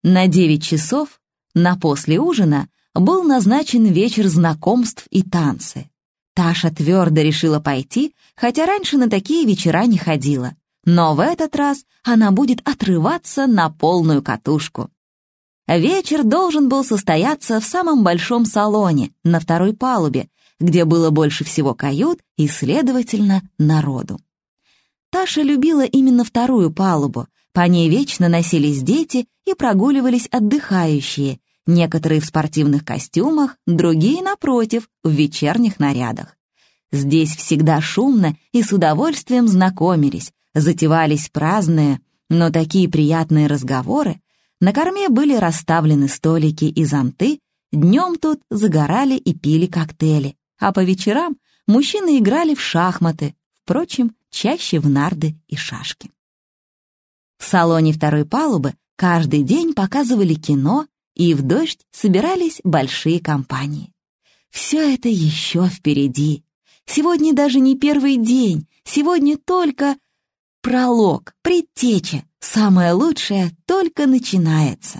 На 9 часов, на после ужина, был назначен вечер знакомств и танцы. Таша твердо решила пойти, хотя раньше на такие вечера не ходила. Но в этот раз она будет отрываться на полную катушку. Вечер должен был состояться в самом большом салоне, на второй палубе, где было больше всего кают и, следовательно, народу. Таша любила именно вторую палубу, по ней вечно носились дети и прогуливались отдыхающие, некоторые в спортивных костюмах, другие, напротив, в вечерних нарядах. Здесь всегда шумно и с удовольствием знакомились, затевались праздные, но такие приятные разговоры. На корме были расставлены столики и зонты, днем тут загорали и пили коктейли, а по вечерам мужчины играли в шахматы, впрочем, чаще в нарды и шашки. В салоне второй палубы каждый день показывали кино, и в дождь собирались большие компании. Все это еще впереди. Сегодня даже не первый день, сегодня только пролог, предтеча, самое лучшее только начинается.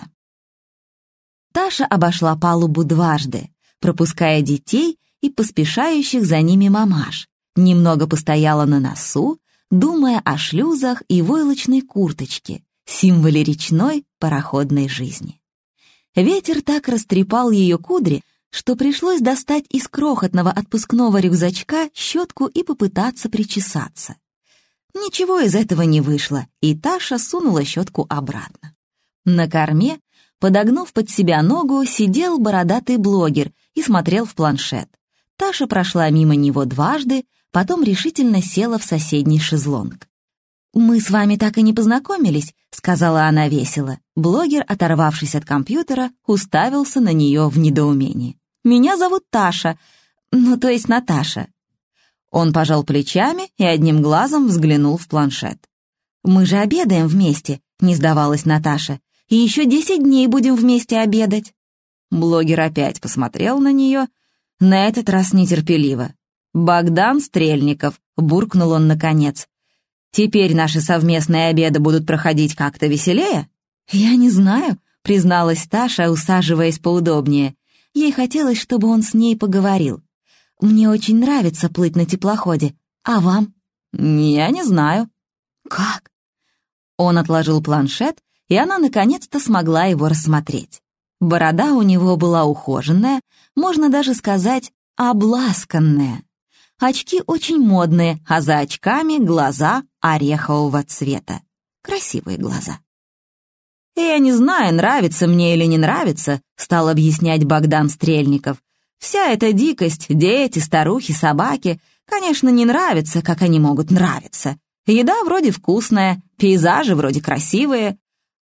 Таша обошла палубу дважды, пропуская детей и поспешающих за ними мамаш, немного постояла на носу, думая о шлюзах и войлочной курточке, символе речной пароходной жизни. Ветер так растрепал ее кудри, что пришлось достать из крохотного отпускного рюкзачка щетку и попытаться причесаться. Ничего из этого не вышло, и Таша сунула щетку обратно. На корме, подогнув под себя ногу, сидел бородатый блогер и смотрел в планшет. Таша прошла мимо него дважды, потом решительно села в соседний шезлонг. «Мы с вами так и не познакомились», — сказала она весело. Блогер, оторвавшись от компьютера, уставился на нее в недоумении. «Меня зовут Таша, то есть Наташа». Он пожал плечами и одним глазом взглянул в планшет. «Мы же обедаем вместе», — не сдавалась Наташа. «И еще 10 дней будем вместе обедать». Блогер опять посмотрел на нее, на этот раз нетерпеливо. «Богдан Стрельников», — буркнул он наконец. «Теперь наши совместные обеды будут проходить как-то веселее?» «Я не знаю», — призналась Таша, усаживаясь поудобнее. Ей хотелось, чтобы он с ней поговорил. «Мне очень нравится плыть на теплоходе. А вам?» «Я не знаю». «Как?» Он отложил планшет, и она наконец-то смогла его рассмотреть. Борода у него была ухоженная, можно даже сказать, обласканная. Очки очень модные, а за очками глаза орехового цвета. Красивые глаза. «Я не знаю, нравится мне или не нравится», — стал объяснять Богдан Стрельников. «Вся эта дикость, дети, старухи, собаки, конечно, не нравится, как они могут нравиться. Еда вроде вкусная, пейзажи вроде красивые.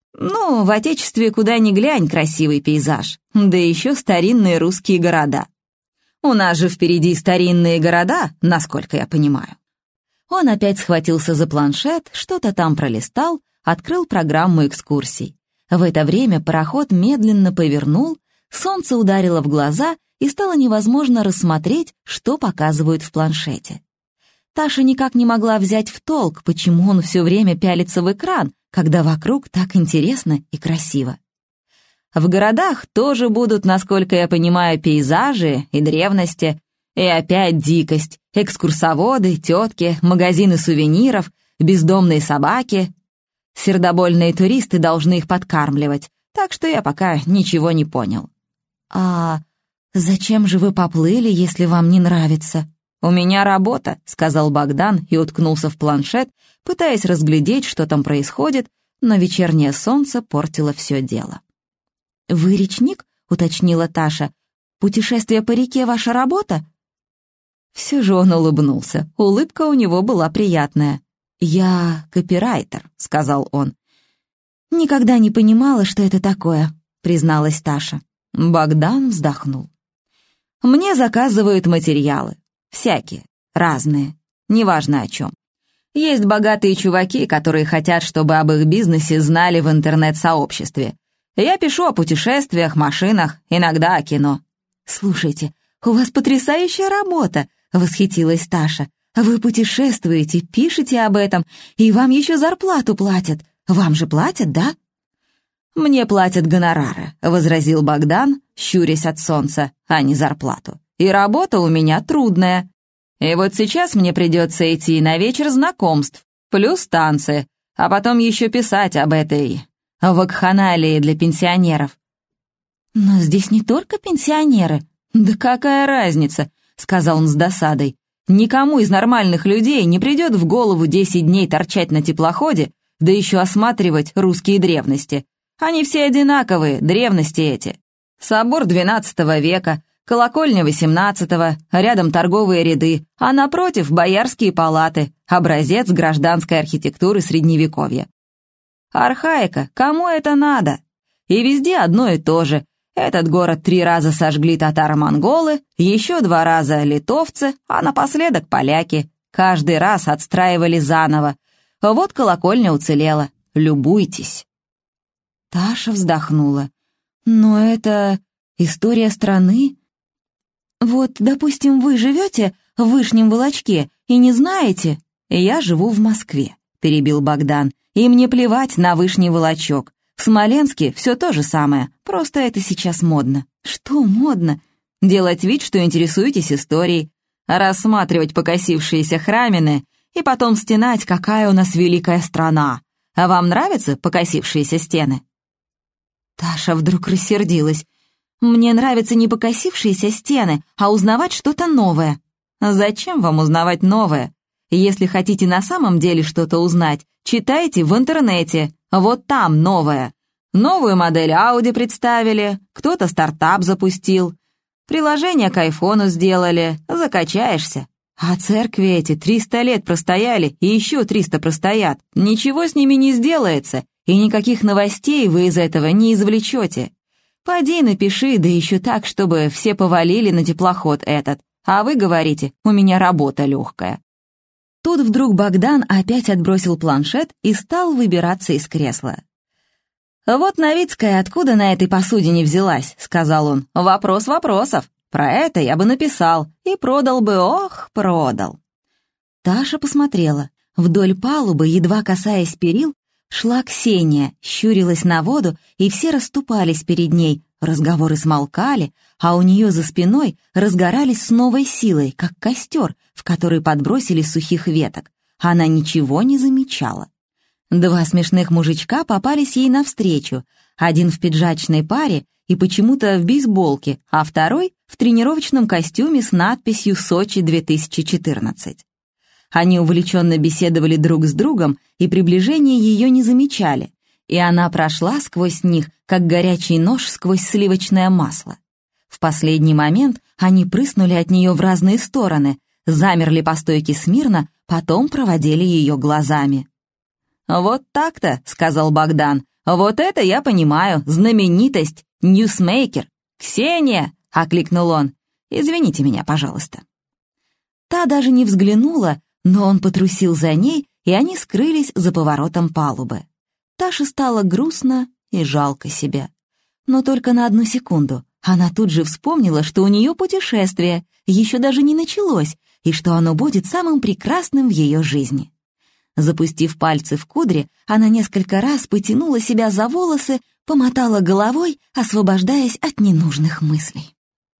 В Отечестве куда ни глянь красивый пейзаж, да еще старинные русские города. У нас же впереди старинные города, насколько я понимаю». Он опять схватился за планшет, что-то там пролистал, открыл программу экскурсий. В это время пароход медленно повернул, солнце ударило в глаза, и стало невозможно рассмотреть, что показывают в планшете. Таша никак не могла взять в толк, почему он все время пялится в экран, когда вокруг так интересно и красиво. В городах тоже будут, насколько я понимаю, пейзажи и древности, и опять дикость, экскурсоводы, тетки, магазины сувениров, бездомные собаки. Сердобольные туристы должны их подкармливать, так что я пока ничего не понял. «А зачем же вы поплыли, если вам не нравится?» «У меня работа», — сказал Богдан и уткнулся в планшет, пытаясь разглядеть, что там происходит, но вечернее солнце портило все дело. «Вы речник?» — уточнила Таша. «Путешествие по реке — ваша работа?» Все же он улыбнулся. Улыбка у него была приятная. «Я копирайтер», — сказал он. «Никогда не понимала, что это такое», — призналась Таша. Богдан вздохнул. «Мне заказывают материалы. Всякие, разные, неважно о чем. Есть богатые чуваки, которые хотят, чтобы об их бизнесе знали в интернет-сообществе. Я пишу о путешествиях, машинах, иногда о кино». «Слушайте, у вас потрясающая работа», — восхитилась Таша. «Вы путешествуете, пишете об этом, и вам еще зарплату платят. Вам же платят, да?» «Мне платят гонорары», — возразил Богдан, щурясь от солнца, а не зарплату. «И работа у меня трудная. И вот сейчас мне придется идти на вечер знакомств, плюс танцы, а потом еще писать об этой вакханалии для пенсионеров». «Но здесь не только пенсионеры». «Да какая разница?» — сказал он с досадой. «Никому из нормальных людей не придет в голову 10 дней торчать на теплоходе, да еще осматривать русские древности. Они все одинаковые, древности эти. Собор XII века, колокольня XVIII, рядом торговые ряды, а напротив боярские палаты, образец гражданской архитектуры Средневековья. Архаика, кому это надо? И везде одно и то же. Этот город 3 раза сожгли татаро-монголы, еще 2 раза литовцы, а напоследок поляки. Каждый раз отстраивали заново. Вот колокольня уцелела. Любуйтесь». Таша вздохнула. «Но это история страны. Вот, допустим, вы живете в Вышнем Волочке и не знаете...» «Я живу в Москве», — перебил Богдан, «и мне плевать на Вышний Волочок. В Смоленске все то же самое, просто это сейчас модно». «Что модно?» «Делать вид, что интересуетесь историей, рассматривать покосившиеся храмины и потом стенать, какая у нас великая страна. А вам нравятся покосившиеся стены?» Таша вдруг рассердилась. «Мне нравятся не покосившиеся стены, а узнавать что-то новое». «Зачем вам узнавать новое? Если хотите на самом деле что-то узнать, читайте в интернете. Вот там новое. Новую модель Audi представили, кто-то стартап запустил. Приложение к айфону сделали, закачаешься. А церкви эти 300 лет простояли и еще 300 простоят. Ничего с ними не сделается, и никаких новостей вы из этого не извлечете. Поди напиши, да еще так, чтобы все повалили на теплоход этот. А вы говорите, у меня работа легкая». Тут вдруг Богдан опять отбросил планшет и стал выбираться из кресла. «Вот Новицкая откуда на этой посудине взялась?» — сказал он. «Вопрос вопросов. Про это я бы написал. И продал бы, ох, продал». Таша посмотрела. Вдоль палубы, едва касаясь перил, шла Ксения, щурилась на воду, и все расступались перед ней. Разговоры смолкали, а у нее за спиной разгорались с новой силой, как костер, в который подбросили сухих веток. Она ничего не замечала. 2 смешных мужичка попались ей навстречу, один в пиджачной паре и почему-то в бейсболке, а второй в тренировочном костюме с надписью «Сочи 2014». Они увлеченно беседовали друг с другом и приближения ее не замечали, и она прошла сквозь них, как горячий нож сквозь сливочное масло. В последний момент они прыснули от нее в разные стороны, замерли по стойке смирно, потом проводили ее глазами. «Вот так-то», — сказал Богдан, — «вот это я понимаю, знаменитость, ньюсмейкер. Ксения!» — окликнул он. «Извините меня, пожалуйста». Та даже не взглянула, но он потрусил за ней, и они скрылись за поворотом палубы. Таше стало грустно и жалко себя. Но только на 1 секунду. Она тут же вспомнила, что у нее путешествие еще даже не началось, и что оно будет самым прекрасным в ее жизни. Запустив пальцы в кудри, она несколько раз потянула себя за волосы, помотала головой, освобождаясь от ненужных мыслей.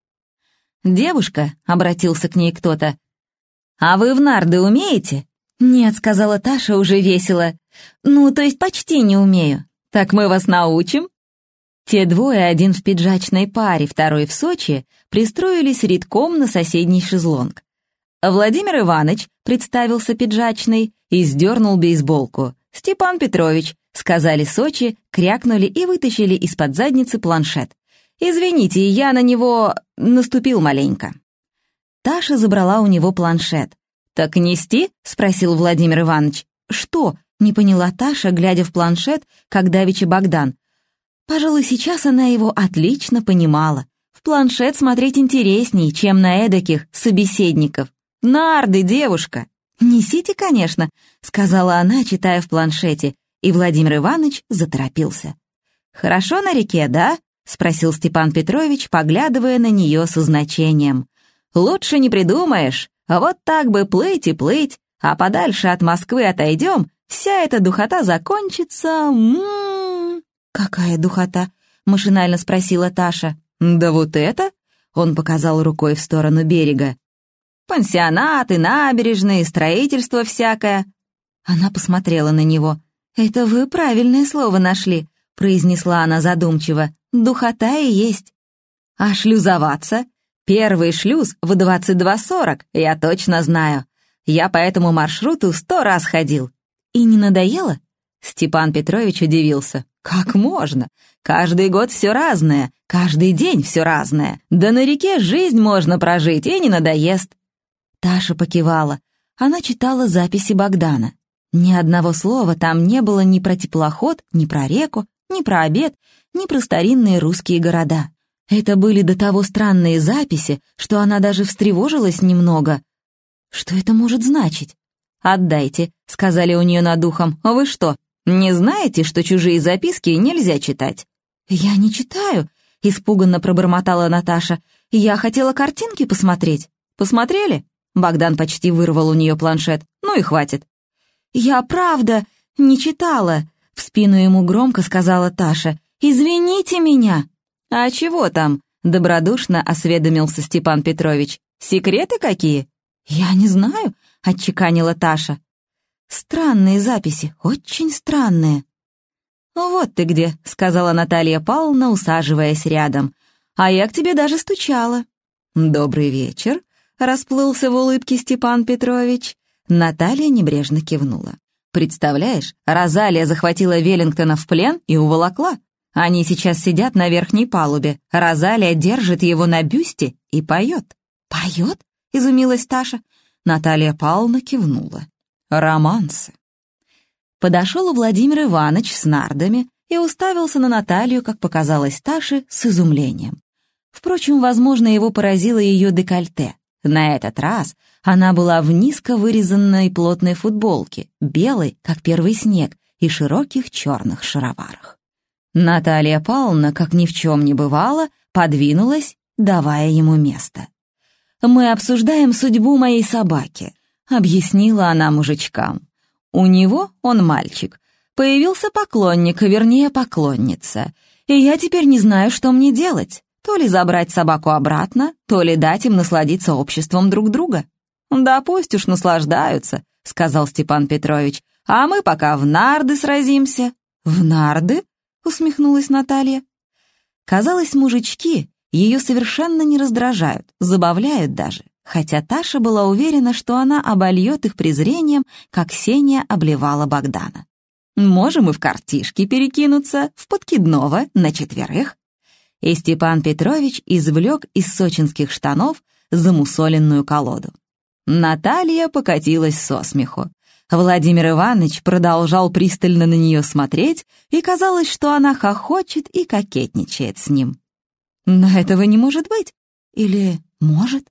«Девушка», — обратился к ней кто-то, — «а вы в нарды умеете?» «Нет», — сказала Таша уже весело. «Ну, то есть почти не умею». «Так мы вас научим?» Те двое, один в пиджачной паре, второй в Сочи, пристроились редком на соседний шезлонг. Владимир Иванович представился пиджачный и сдернул бейсболку. «Степан Петрович», — сказали Сочи, крякнули и вытащили из-под задницы планшет. «Извините, я на него наступил маленько». Таша забрала у него планшет. «Так нести?» — спросил Владимир Иванович. «Что?» — не поняла Таша, глядя в планшет, как давеча Богдан. Пожалуй, сейчас она его отлично понимала. В планшет смотреть интересней, чем на эдаких собеседников. «Нарды, девушка!» «Несите, конечно», — сказала она, читая в планшете, и Владимир Иванович заторопился. «Хорошо на реке, да?» — спросил Степан Петрович, поглядывая на нее со значением. «Лучше не придумаешь. Вот так бы плыть и плыть, а подальше от Москвы отойдем, вся эта духота закончится. «Какая духота?» — машинально спросила Таша. «Да вот это!» — он показал рукой в сторону берега. «Пансионаты, набережные, строительство всякое». Она посмотрела на него. «Это вы правильное слово нашли», — произнесла она задумчиво. «Духота и есть». «А шлюзоваться? Первый шлюз в 22:40, я точно знаю. Я по этому маршруту 100 раз ходил». «И не надоело?» Степан Петрович удивился. «Как можно? Каждый год все разное, каждый день все разное. Да на реке жизнь можно прожить, и не надоест». Таша покивала. Она читала записи Богдана. Ни одного слова там не было ни про теплоход, ни про реку, ни про обед, ни про старинные русские города. Это были до того странные записи, что она даже встревожилась немного. Что это может значить? «Отдайте», — сказали у нее над ухом. «Вы что, не знаете, что чужие записки нельзя читать?» «Я не читаю», — испуганно пробормотала Наташа. «Я хотела картинки посмотреть». «Посмотрели?» Богдан почти вырвал у нее планшет. «Ну и хватит». «Я правда не читала», — в спину ему громко сказала Таша. «Извините меня». «А чего там?» — добродушно осведомился Степан Петрович. «Секреты какие?» «Я не знаю», — отчеканила Таша. «Странные записи, очень странные». «Вот ты где», — сказала Наталья Павловна, усаживаясь рядом. «А я к тебе даже стучала». «Добрый вечер», — расплылся в улыбке Степан Петрович. Наталья небрежно кивнула. «Представляешь, Розалия захватила Веллингтона в плен и уволокла. Они сейчас сидят на верхней палубе. Розалия держит его на бюсте и поет». «Поет?» — изумилась Таша. Наталья Павловна кивнула. «Романсы». Подошел Владимир Иванович с нардами и уставился на Наталью, как показалось Таше, с изумлением. Впрочем, возможно, его поразило ее декольте. На этот раз она была в низко вырезанной плотной футболке, белой, как первый снег, и широких черных шароварах. Наталья Павловна, как ни в чем не бывало, подвинулась, давая ему место. «Мы обсуждаем судьбу моей собаки», — объяснила она мужичкам. «У него, он мальчик, появился поклонник, вернее, поклонница, и я теперь не знаю, что мне делать. То ли забрать собаку обратно, то ли дать им насладиться обществом друг друга». «Да пусть уж наслаждаются», — сказал Степан Петрович, «а мы пока в нарды сразимся». «В нарды?» — усмехнулась Наталья. Казалось, мужички ее совершенно не раздражают, забавляют даже, хотя Таша была уверена, что она обольет их презрением, как Ксения обливала Богдана. «Можем и в картишки перекинуться, в подкидного, на 4». И Степан Петрович извлек из сочинских штанов замусоленную колоду. Наталья покатилась со смеху. Владимир Иванович продолжал пристально на нее смотреть, и казалось, что она хохочет и кокетничает с ним. «Но этого не может быть. Или может?»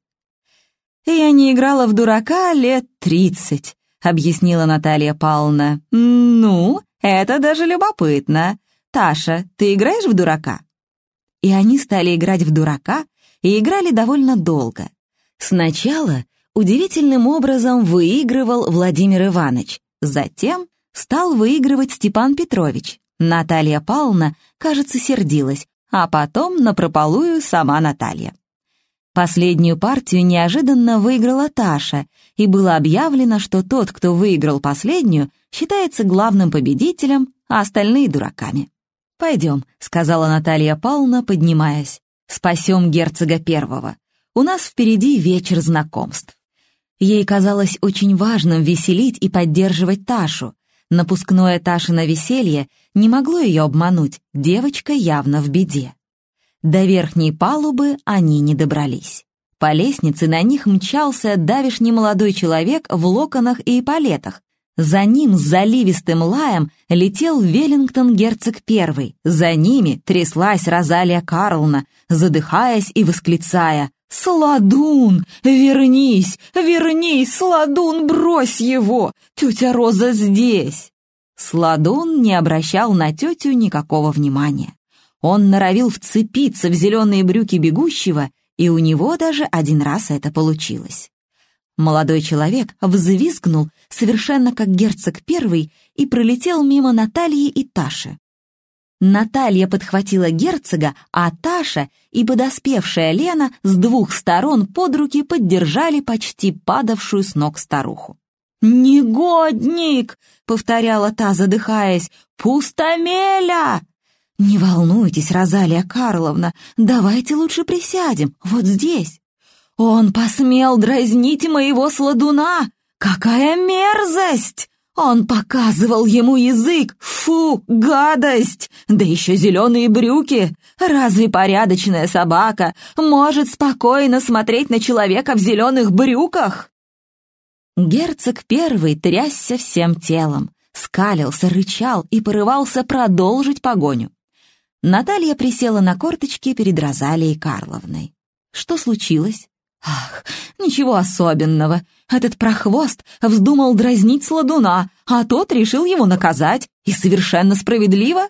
«Я не играла в дурака лет 30», — объяснила Наталья Павловна. «Ну, это даже любопытно. Таша, ты играешь в дурака?» И они стали играть в дурака, и играли довольно долго. Сначала удивительным образом выигрывал Владимир Иванович, затем стал выигрывать Степан Петрович. Наталья Павловна, кажется, сердилась, а потом напропалую сама Наталья. Последнюю партию неожиданно выиграла Таша, и было объявлено, что тот, кто выиграл последнюю, считается главным победителем, а остальные — дураками. «Пойдем», — сказала Наталья Павловна, поднимаясь. «Спасем герцога первого. У нас впереди вечер знакомств». Ей казалось очень важным веселить и поддерживать Ташу. Напускное Ташино веселье не могло ее обмануть, девочка явно в беде. До верхней палубы они не добрались. По лестнице на них мчался давишний молодой человек в локонах и эполетах. За ним с заливистым лаем летел Веллингтон герцог первый. За ними тряслась Розалия Карловна, задыхаясь и восклицая: «Сладун! Вернись! Вернись, Сладун! Брось его! Тетя Роза здесь!» Сладун не обращал на тетю никакого внимания. Он норовил вцепиться в зеленые брюки бегущего, и у него даже один раз это получилось. Молодой человек взвизгнул, совершенно как герцог первый, и пролетел мимо Натальи и Таши. Наталья подхватила герцога, а Таша и подоспевшая Лена с двух сторон под руки поддержали почти падавшую с ног старуху. «Негодник!» — повторяла та, задыхаясь. «Пустомеля!» «Не волнуйтесь, Розалия Карловна, давайте лучше присядем, вот здесь». «Он посмел дразнить моего сладуна! Какая мерзость! Он показывал ему язык! Фу, гадость! Да еще зеленые брюки! Разве порядочная собака может спокойно смотреть на человека в зеленых брюках?» Герцог первый трясся всем телом, скалился, рычал и порывался продолжить погоню. Наталья присела на корточки перед Розалией Карловной. Что случилось? Ах, ничего особенного. Этот прохвост вздумал дразнить сладуна, а тот решил его наказать. И совершенно справедливо.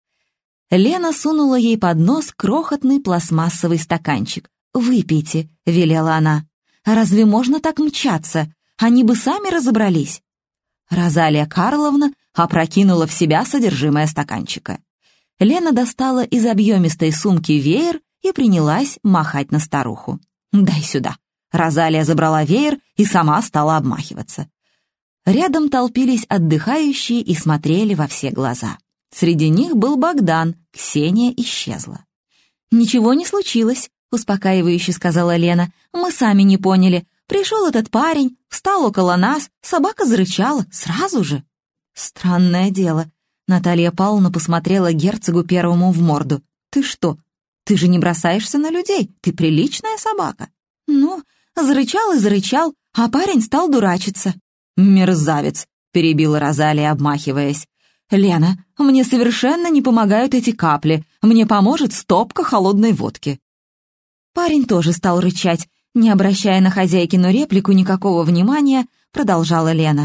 Лена сунула ей под нос крохотный пластмассовый стаканчик. «Выпейте», — велела она. «Разве можно так мчаться? Они бы сами разобрались». Розалия Карловна опрокинула в себя содержимое стаканчика. Лена достала из объемистой сумки веер и принялась махать на старуху. «Дай сюда». Розалия забрала веер и сама стала обмахиваться. Рядом толпились отдыхающие и смотрели во все глаза. Среди них был Богдан, Ксения исчезла. «Ничего не случилось», — успокаивающе сказала Лена. «Мы сами не поняли. Пришел этот парень, встал около нас, собака зарычала сразу же». «Странное дело». Наталья Павловна посмотрела герцогу первому в морду. «Ты что? Ты же не бросаешься на людей, ты приличная собака». «Ну, зарычал и зарычал, а парень стал дурачиться». «Мерзавец», — перебила Розалия, обмахиваясь. «Лена, мне совершенно не помогают эти капли, мне поможет стопка холодной водки». Парень тоже стал рычать, не обращая на хозяйкину реплику никакого внимания, продолжала Лена.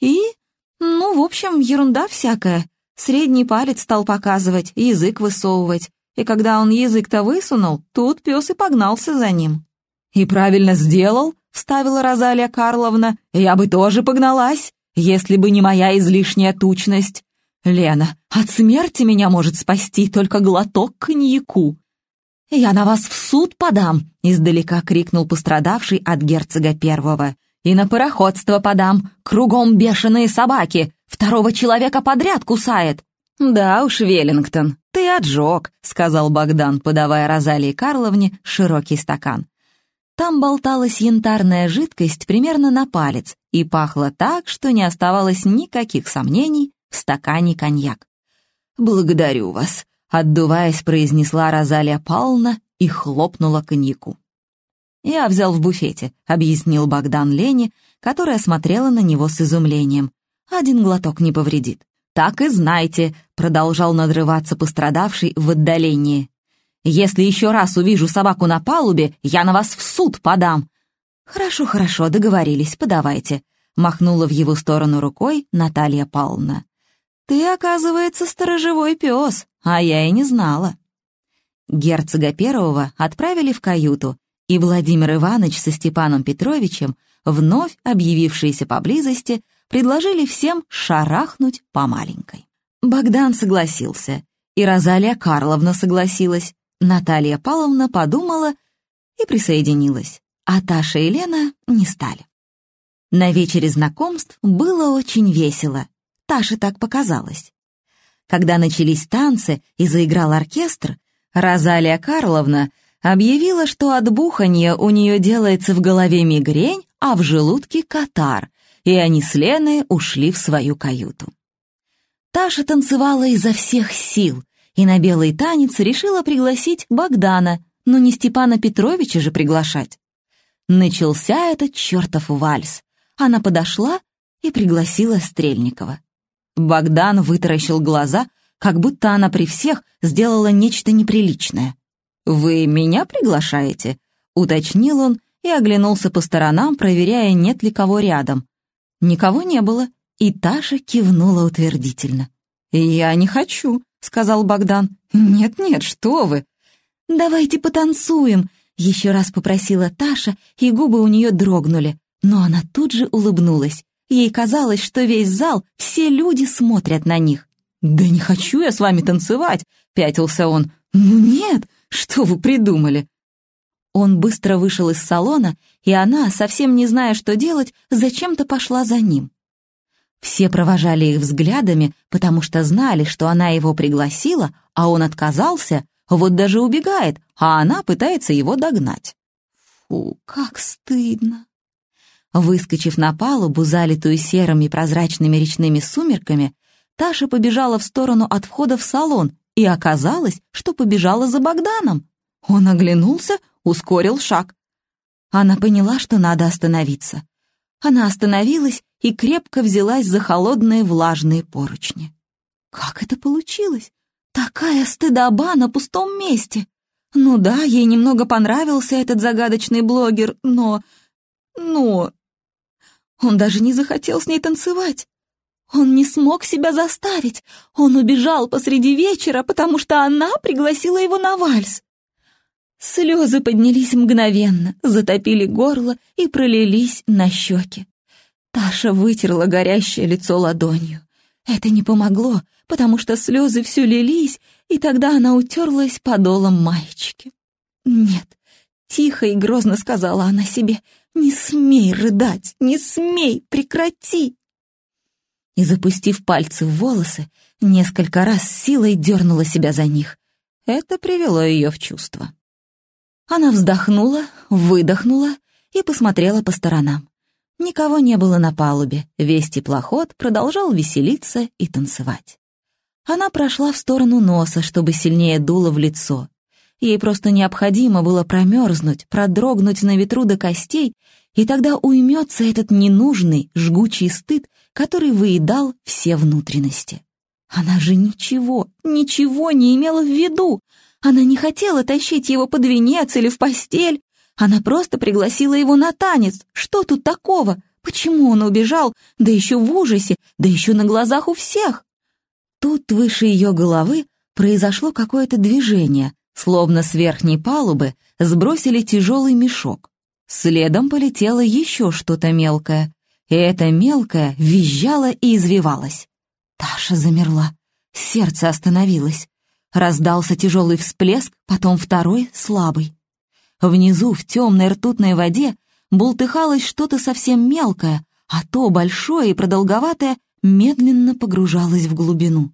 В общем, ерунда всякая. Средний палец стал показывать, язык высовывать. И когда он язык-то высунул, тут пес и погнался за ним. «И правильно сделал», — вставила Розалия Карловна. «Я бы тоже погналась, если бы не моя излишняя тучность. Лена, от смерти меня может спасти только глоток коньяку». «Я на вас в суд подам», — издалека крикнул пострадавший от герцога первого. «И на пароходство подам. Кругом бешеные собаки. Второго человека подряд кусает». «Да уж, Веллингтон, ты отжег», — сказал Богдан, подавая Розалии Карловне широкий стакан. Там болталась янтарная жидкость примерно на палец и пахло так, что не оставалось никаких сомнений, в стакане коньяк. «Благодарю вас», — отдуваясь, произнесла Розалия Павловна и хлопнула коньяку. «Я взял в буфете», — объяснил Богдан Лене, которая смотрела на него с изумлением. «Один глоток не повредит». «Так и знайте», — продолжал надрываться пострадавший в отдалении. «Если еще раз увижу собаку на палубе, я на вас в суд подам». «Хорошо, хорошо, договорились, подавайте», — махнула в его сторону рукой Наталья Павловна. «Ты, оказывается, сторожевой пес, а я и не знала». Герцога первого отправили в каюту, и Владимир Иванович со Степаном Петровичем, вновь объявившиеся поблизости, предложили всем шарахнуть по маленькой. Богдан согласился, и Розалия Карловна согласилась. Наталья Павловна подумала и присоединилась, а Таша и Лена не стали. На вечере знакомств было очень весело. Таше так показалось. Когда начались танцы и заиграл оркестр, Розалия Карловна объявила, что от буханья у нее делается в голове мигрень, а в желудке катар, и они с Леной ушли в свою каюту. Таша танцевала изо всех сил, и на белый танец решила пригласить Богдана, но не Степана Петровича же приглашать. Начался этот чертов вальс. Она подошла и пригласила Стрельникова. Богдан вытаращил глаза, как будто она при всех сделала нечто неприличное. «Вы меня приглашаете?» — уточнил он и оглянулся по сторонам, проверяя, нет ли кого рядом. Никого не было, и Таша кивнула утвердительно. «Я не хочу», — сказал Богдан. «Нет-нет, что вы!» «Давайте потанцуем», — еще раз попросила Таша, и губы у нее дрогнули. Но она тут же улыбнулась. Ей казалось, что весь зал, все люди смотрят на них. «Да не хочу я с вами танцевать», — пятился он. «Ну нет, что вы придумали?» Он быстро вышел из салона, и она, совсем не зная, что делать, зачем-то пошла за ним. Все провожали их взглядами, потому что знали, что она его пригласила, а он отказался, вот даже убегает, а она пытается его догнать. Фу, как стыдно. Выскочив на палубу, залитую серыми прозрачными речными сумерками, Таша побежала в сторону от входа в салон, и оказалось, что побежала за Богданом. Он оглянулся, ускорил шаг. Она поняла, что надо остановиться. Она остановилась и крепко взялась за холодные влажные поручни. Как это получилось? Такая стыдоба на пустом месте. Ну да, ей немного понравился этот загадочный блогер, но... Он даже не захотел с ней танцевать. Он не смог себя заставить. Он убежал посреди вечера, потому что она пригласила его на вальс. Слезы поднялись мгновенно, затопили горло и пролились на щеки. Таша вытерла горящее лицо ладонью. Это не помогло, потому что слезы все лились, и тогда она утерлась подолом маечки. «Нет», — тихо и грозно сказала она себе, — «не смей рыдать, не смей, прекрати!» И, запустив пальцы в волосы, несколько раз силой дернула себя за них. Это привело ее в чувство. Она вздохнула, выдохнула и посмотрела по сторонам. Никого не было на палубе, весь теплоход продолжал веселиться и танцевать. Она прошла в сторону носа, чтобы сильнее дуло в лицо. Ей просто необходимо было промерзнуть, продрогнуть на ветру до костей, и тогда уймется этот ненужный, жгучий стыд, который выедал все внутренности. Она же ничего не имела в виду. Она не хотела тащить его под венец или в постель. Она просто пригласила его на танец. Что тут такого? Почему он убежал? Да еще в ужасе, да еще на глазах у всех. Тут выше ее головы произошло какое-то движение, словно с верхней палубы сбросили тяжелый мешок. Следом полетело еще что-то мелкое, и это мелкое визжало и извивалось. Таша замерла, сердце остановилось. Раздался тяжелый всплеск, потом второй, слабый. Внизу, в темной ртутной воде, бултыхалось что-то совсем мелкое, а то большое и продолговатое медленно погружалось в глубину.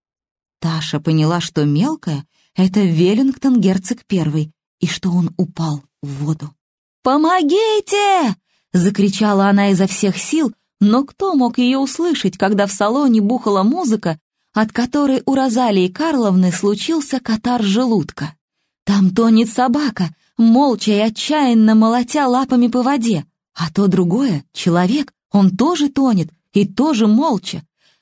Таша поняла, что мелкое — это Веллингтон герцог I, и что он упал в воду. «Помогите!» — закричала она изо всех сил, но кто мог ее услышать, когда в салоне бухала музыка, от которой у Розалии Карловны случился катар желудка? Там тонет собака, молча и отчаянно молотя лапами по воде, а то другое — человек, он тоже тонет и тоже молча.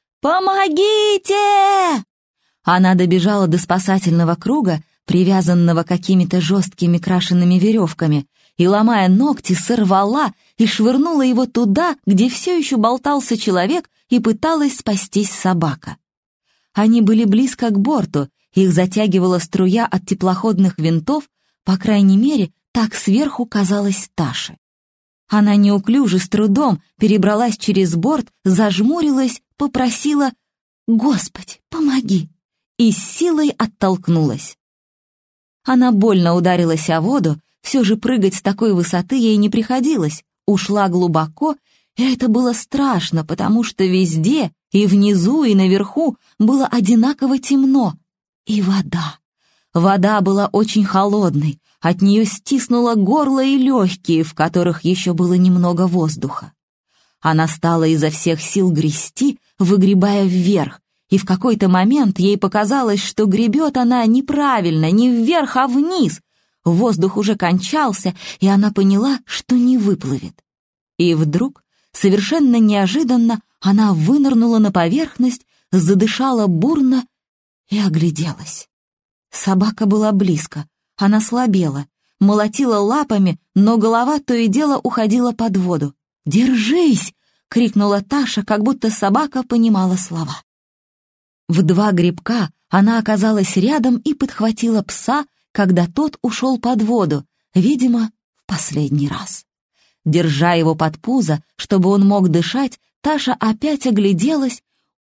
«Помогите!» Она добежала до спасательного круга, привязанного какими-то жесткими крашенными веревками, и, ломая ногти, сорвала и швырнула его туда, где все еще болтался человек и пыталась спастись собака. Они были близко к борту, их затягивала струя от теплоходных винтов, по крайней мере, так сверху казалось Таше. Она неуклюже, с трудом перебралась через борт, зажмурилась, попросила «Господи, помоги!» и с силой оттолкнулась. Она больно ударилась о воду, все же прыгать с такой высоты ей не приходилось, ушла глубоко, и это было страшно, потому что везде, и внизу, и наверху, было одинаково темно. И вода. Вода была очень холодной, от нее стиснуло горло и легкие, в которых еще было немного воздуха. Она стала изо всех сил грести, выгребая вверх, и в какой-то момент ей показалось, что гребет она неправильно, не вверх, а вниз. Воздух уже кончался, и она поняла, что не выплывет. И вдруг, совершенно неожиданно, она вынырнула на поверхность, задышала бурно и огляделась. Собака была близко, она слабела, молотила лапами, но голова то и дело уходила под воду. «Держись!» — крикнула Таша, как будто собака понимала слова. В 2 гребка она оказалась рядом и подхватила пса, когда тот ушел под воду, видимо, в последний раз. Держа его под пузо, чтобы он мог дышать, Таша опять огляделась.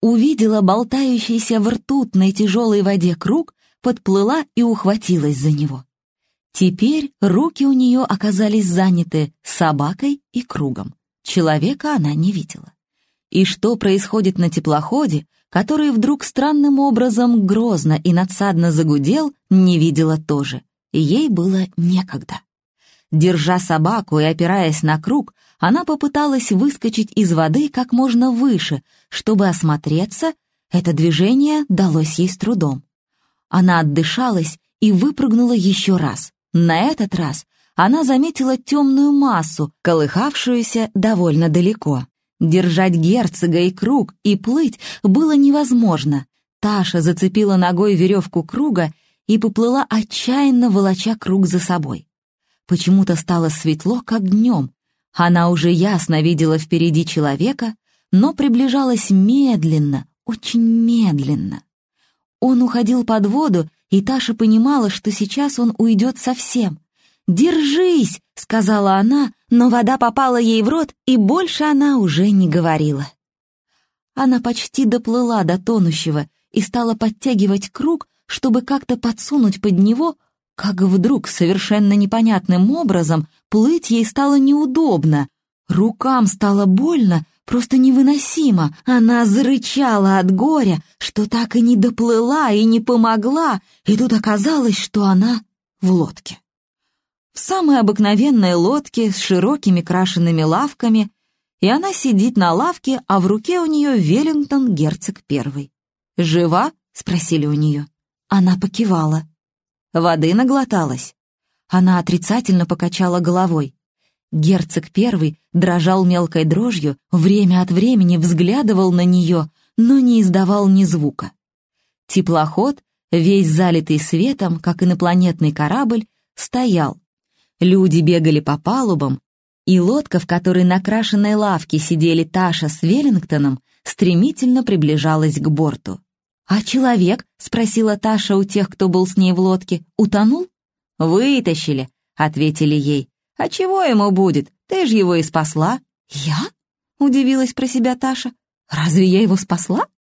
увидела болтающийся в ртутной тяжелой воде круг, подплыла и ухватилась за него. Теперь руки у нее оказались заняты собакой и кругом. Человека она не видела. И что происходит на теплоходе, который вдруг странным образом грозно и надсадно загудел, не видела тоже. Ей было некогда. Держа собаку и опираясь на круг, она попыталась выскочить из воды как можно выше, чтобы осмотреться. Это движение далось ей с трудом. Она отдышалась и выпрыгнула еще раз. На этот раз она заметила темную массу, колыхавшуюся довольно далеко. Держать герцога и круг и плыть было невозможно. Таша зацепила ногой веревку круга и поплыла, отчаянно волоча круг за собой. Почему-то стало светло, как днем. Она уже ясно видела впереди человека, но приближалась медленно, очень медленно. Он уходил под воду, и Таша понимала, что сейчас он уйдет совсем. «Держись!» — сказала она, но вода попала ей в рот, и больше она уже не говорила. Она почти доплыла до тонущего и стала подтягивать круг, чтобы как-то подсунуть под него, как вдруг совершенно непонятным образом плыть ей стало неудобно. Рукам стало больно, просто невыносимо. Она зарычала от горя, что так и не доплыла и не помогла, и тут оказалось, что она в лодке. В самой обыкновенной лодке с широкими крашенными лавками, и она сидит на лавке, а в руке у нее Веллингтон, герцог I. «Жива?» — спросили у нее. Она покивала. Воды наглоталась. Она отрицательно покачала головой. Герцог I дрожал мелкой дрожью, время от времени взглядывал на нее, но не издавал ни звука. Теплоход, весь залитый светом, как инопланетный корабль, стоял. Люди бегали по палубам, и лодка, в которой на крашенной лавке сидели Таша с Веллингтоном, стремительно приближалась к борту. «А человек?» — спросила Таша у тех, кто был с ней в лодке. «Утонул?» «Вытащили», — ответили ей. «А чего ему будет? Ты ж его и спасла». «Я?» — удивилась про себя Таша. «Разве я его спасла?»